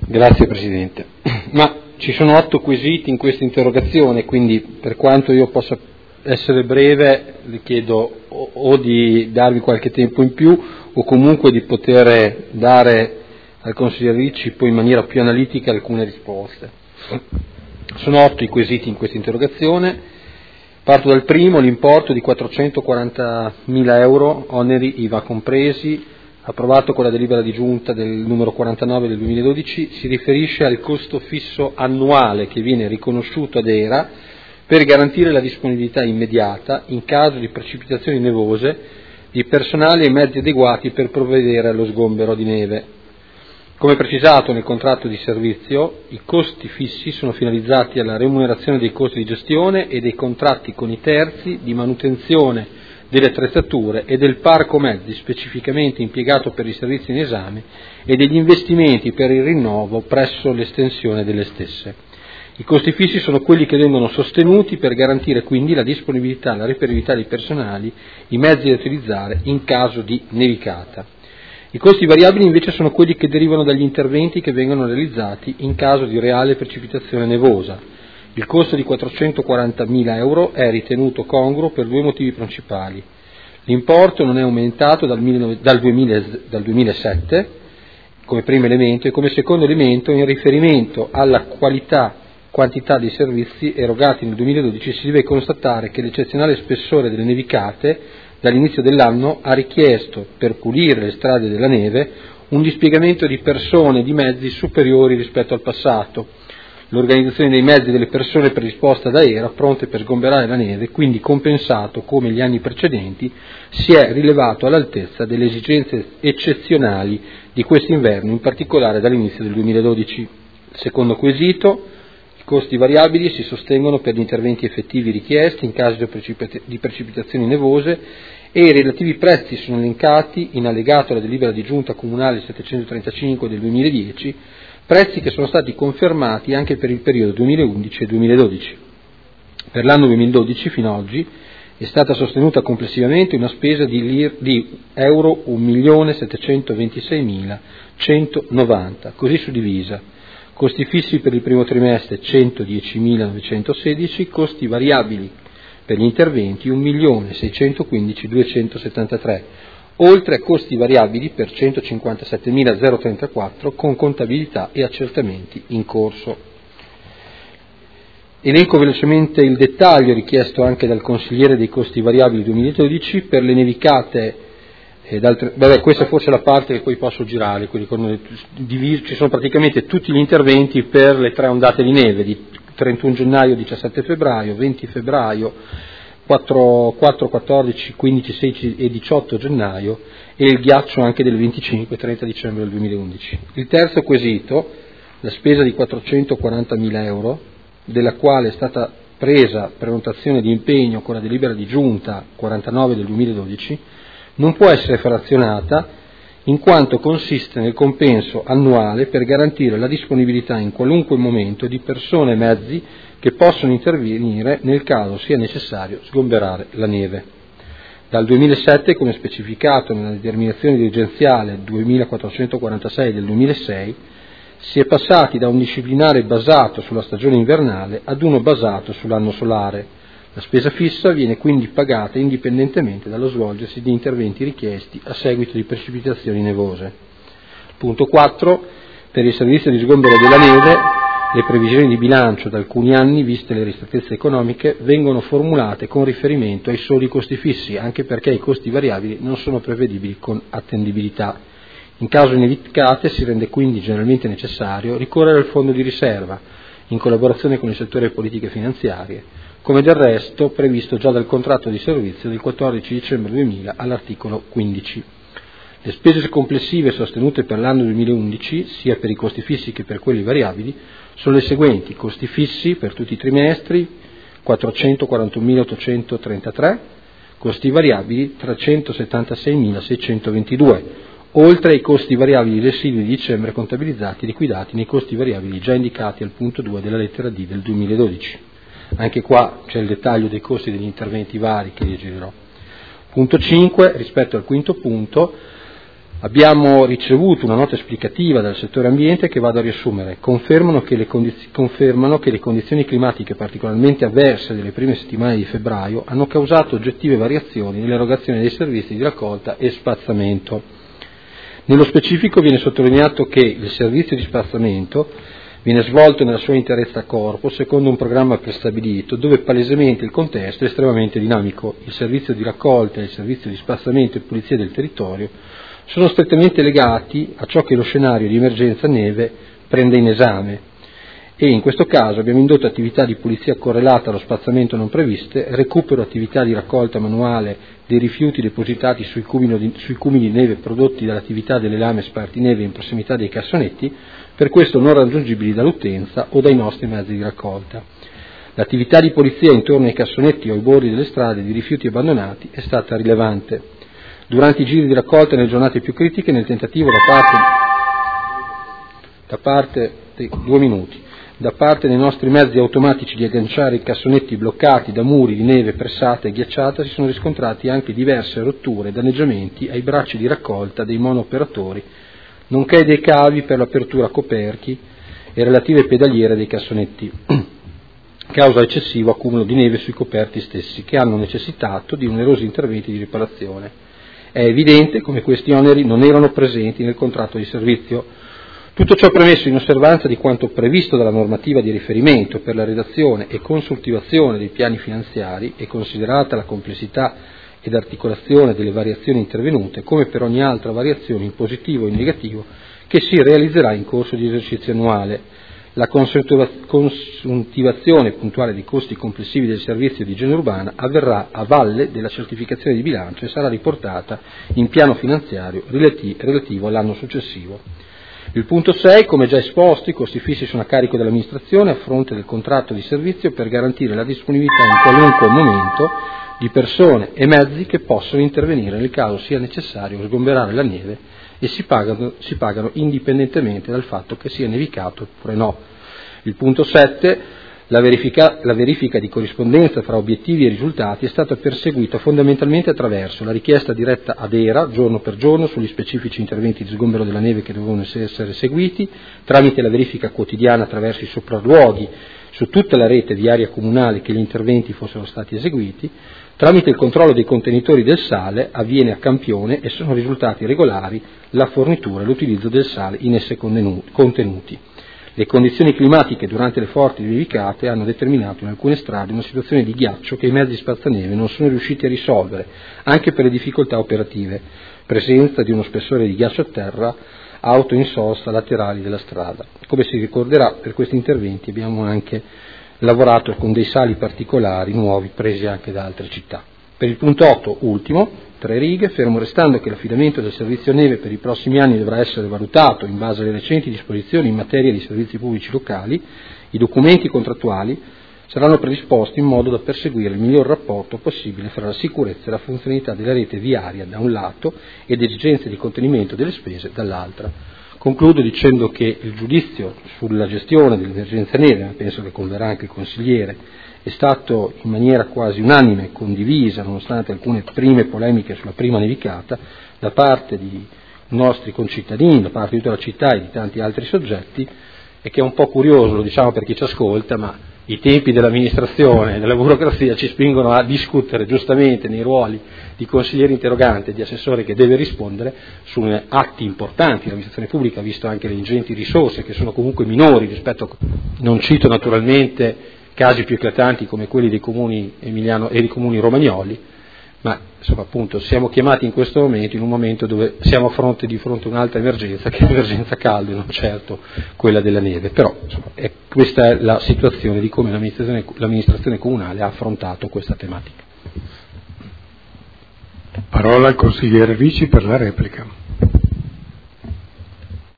Grazie Presidente. Ma ci sono 8 quesiti in questa interrogazione, quindi per quanto io possa essere breve le chiedo o di darvi qualche tempo in più o comunque di poter dare al consigliere Ricci poi in maniera più analitica alcune risposte. Sono 8 i quesiti in questa interrogazione. Parto dal primo, l'importo di 440.000 euro, oneri IVA compresi, approvato con la delibera di giunta del numero 49 del 2012, si riferisce al costo fisso annuale che viene riconosciuto ad ERA per garantire la disponibilità immediata, in caso di precipitazioni nevose, di personale e mezzi adeguati per provvedere allo sgombero di neve. Come precisato nel contratto di servizio, i costi fissi sono finalizzati alla remunerazione dei costi di gestione e dei contratti con i terzi di manutenzione delle attrezzature e del parco mezzi specificamente impiegato per i servizi in esame e degli investimenti per il rinnovo presso l'estensione delle stesse. I costi fissi sono quelli che vengono sostenuti per garantire quindi la disponibilità e la reperibilità dei personali, i mezzi da utilizzare in caso di nevicata. I costi variabili invece sono quelli che derivano dagli interventi che vengono realizzati in caso di reale precipitazione nevosa. Il costo di 440.000 euro è ritenuto congruo per 2 motivi principali. L'importo non è aumentato dal 2007 come primo elemento e come secondo elemento in riferimento alla quantità dei servizi erogati nel 2012 si deve constatare che l'eccezionale spessore delle nevicate dall'inizio dell'anno ha richiesto, per pulire le strade della neve, un dispiegamento di persone e di mezzi superiori rispetto al passato. L'organizzazione dei mezzi e delle persone predisposta da ERA, pronte per sgomberare la neve, quindi compensato, come gli anni precedenti, si è rilevato all'altezza delle esigenze eccezionali di quest'inverno, in particolare dall'inizio del 2012. Il secondo quesito: i costi variabili si sostengono per gli interventi effettivi richiesti in caso di precipitazioni nevose e i relativi prezzi sono elencati in allegato alla delibera di giunta comunale 735 del 2010, prezzi che sono stati confermati anche per il periodo 2011 e 2012. Per l'anno 2012 fino ad oggi è stata sostenuta complessivamente una spesa di euro 1.726.190, così suddivisa: costi fissi per il primo trimestre 110.916, costi variabili per gli interventi 1.615.273, oltre a costi variabili per 157.034 con contabilità e accertamenti in corso. Elenco velocemente il dettaglio richiesto anche dal consigliere dei costi variabili 2012 per le nevicate. Questa è forse la parte che poi posso girare, ci sono praticamente tutti gli interventi per le 3 ondate di neve, di 31 gennaio, 17 febbraio, 20 febbraio, 4, 14, 15, 16 e 18 gennaio e il ghiaccio anche del 25 e 30 dicembre del 2011. Il terzo quesito, la spesa di 440.000 euro, della quale è stata presa prenotazione di impegno con la delibera di giunta 49 del 2012, non può essere frazionata in quanto consiste nel compenso annuale per garantire la disponibilità in qualunque momento di persone e mezzi che possono intervenire nel caso sia necessario sgomberare la neve. Dal 2007, come specificato nella determinazione dirigenziale 2446 del 2006, si è passati da un disciplinare basato sulla stagione invernale ad uno basato sull'anno solare. La spesa fissa viene quindi pagata indipendentemente dallo svolgersi di interventi richiesti a seguito di precipitazioni nevose. Punto 4. Per il servizio di sgombero della neve, le previsioni di bilancio da alcuni anni, viste le ristrettezze economiche, vengono formulate con riferimento ai soli costi fissi, anche perché i costi variabili non sono prevedibili con attendibilità. In caso di nevicate si rende quindi generalmente necessario ricorrere al fondo di riserva, in collaborazione con il settore delle politiche finanziarie, come del resto previsto già dal contratto di servizio del 14 dicembre 2000 all'articolo 15. Le spese complessive sostenute per l'anno 2011, sia per i costi fissi che per quelli variabili, sono le seguenti: costi fissi per tutti i trimestri 441.833, costi variabili 376.622, oltre ai costi variabili residui di dicembre contabilizzati e liquidati nei costi variabili già indicati al punto 2 della lettera D del 2012. Anche qua c'è il dettaglio dei costi degli interventi vari che leggerò. Punto 5, rispetto al quinto punto, Abbiamo ricevuto una nota esplicativa dal settore ambiente che vado a riassumere. Confermano che le condizioni climatiche particolarmente avverse delle prime settimane di febbraio hanno causato oggettive variazioni nell'erogazione dei servizi di raccolta e spazzamento. Nello specifico viene sottolineato che il servizio di spazzamento viene svolto nella sua interezza corpo secondo un programma prestabilito dove palesemente il contesto è estremamente dinamico. Il servizio di raccolta e il servizio di spazzamento e pulizia del territorio sono strettamente legati a ciò che lo scenario di emergenza neve prende in esame e in questo caso abbiamo indotto attività di pulizia correlata allo spazzamento non previste, recupero attività di raccolta manuale dei rifiuti depositati sui cumi di neve prodotti dall'attività delle lame spartineve in prossimità dei cassonetti, per questo non raggiungibili dall'utenza o dai nostri mezzi di raccolta. L'attività di polizia intorno ai cassonetti o ai bordi delle strade di rifiuti abbandonati è stata rilevante. Durante i giri di raccolta nelle giornate più critiche, nel tentativo da parte dei nostri mezzi automatici di agganciare i cassonetti bloccati da muri di neve pressata e ghiacciata, si sono riscontrati anche diverse rotture e danneggiamenti ai bracci di raccolta dei monooperatori, nonché dei cavi per l'apertura coperchi e relative pedaliere dei cassonetti, causa eccessivo accumulo di neve sui coperti stessi, che hanno necessitato di numerosi interventi di riparazione. È evidente come questi oneri non erano presenti nel contratto di servizio. Tutto ciò premesso in osservanza di quanto previsto dalla normativa di riferimento per la redazione e consultivazione dei piani finanziari e considerata la complessità ed articolazione delle variazioni intervenute, come per ogni altra variazione in positivo o in negativo che si realizzerà in corso di esercizio annuale. La consuntivazione puntuale dei costi complessivi del servizio di igiene urbana avverrà a valle della certificazione di bilancio e sarà riportata in piano finanziario relativo all'anno successivo. Il punto 6, come già esposto, i costi fissi sono a carico dell'amministrazione a fronte del contratto di servizio per garantire la disponibilità in qualunque momento di persone e mezzi che possono intervenire nel caso sia necessario sgomberare la neve e si pagano indipendentemente dal fatto che sia nevicato oppure no. Il punto 7, la verifica di corrispondenza fra obiettivi e risultati è stata perseguita fondamentalmente attraverso la richiesta diretta ad ERA, giorno per giorno, sugli specifici interventi di sgombero della neve che dovevano essere seguiti, tramite la verifica quotidiana attraverso i sopralluoghi su tutta la rete viaria comunale che gli interventi fossero stati eseguiti. Tramite il controllo dei contenitori del sale avviene a campione e sono risultati regolari la fornitura e l'utilizzo del sale in esse contenuti. Le condizioni climatiche durante le forti nevicate hanno determinato in alcune strade una situazione di ghiaccio che i mezzi spazzaneve non sono riusciti a risolvere, anche per le difficoltà operative, presenza di uno spessore di ghiaccio a terra, auto in sosta laterali della strada. Come si ricorderà, per questi interventi abbiamo anche lavorato con dei sali particolari nuovi presi anche da altre città. Per il punto 8, ultimo, 3 righe, fermo restando che l'affidamento del servizio neve per i prossimi anni dovrà essere valutato in base alle recenti disposizioni in materia di servizi pubblici locali, i documenti contrattuali saranno predisposti in modo da perseguire il miglior rapporto possibile fra la sicurezza e la funzionalità della rete viaria da un lato ed esigenze di contenimento delle spese dall'altra. Concludo dicendo che il giudizio sulla gestione dell'emergenza neve, ma penso che converrà anche il consigliere, è stato in maniera quasi unanime condivisa, nonostante alcune prime polemiche sulla prima nevicata, da parte di nostri concittadini, da parte di tutta la città e di tanti altri soggetti, e che è un po' curioso, lo diciamo per chi ci ascolta, ma i tempi dell'amministrazione e della burocrazia ci spingono a discutere giustamente nei ruoli di consigliere interrogante e di assessore che deve rispondere su atti importanti. L'amministrazione pubblica ha visto anche le ingenti risorse che sono comunque minori rispetto a... Non cito naturalmente casi più eclatanti come quelli dei comuni emiliano e dei comuni romagnoli, ma insomma appunto siamo chiamati in questo momento, in un momento dove siamo di fronte a un'altra emergenza, che è l'emergenza caldo e non certo quella della neve, però insomma, questa è la situazione di come l'amministrazione comunale ha affrontato questa tematica. Parola al consigliere Ricci per la replica.